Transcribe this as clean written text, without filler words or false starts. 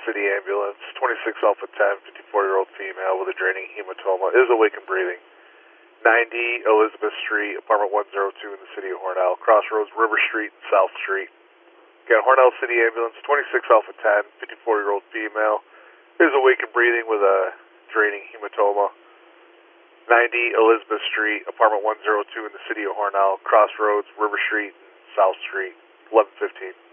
City Ambulance, 26 Alpha 10, 54-year-old female with a draining hematoma, is awake and breathing. 90 Elizabeth Street, apartment 102 in the city of Hornell, crossroads River Street and South Street. Again, Hornell City Ambulance, 26 Alpha 10, 54-year-old female, is awake and breathing with a draining hematoma. 90 Elizabeth Street, apartment 102 in the city of Hornell, crossroads River Street and South Street, 11:15.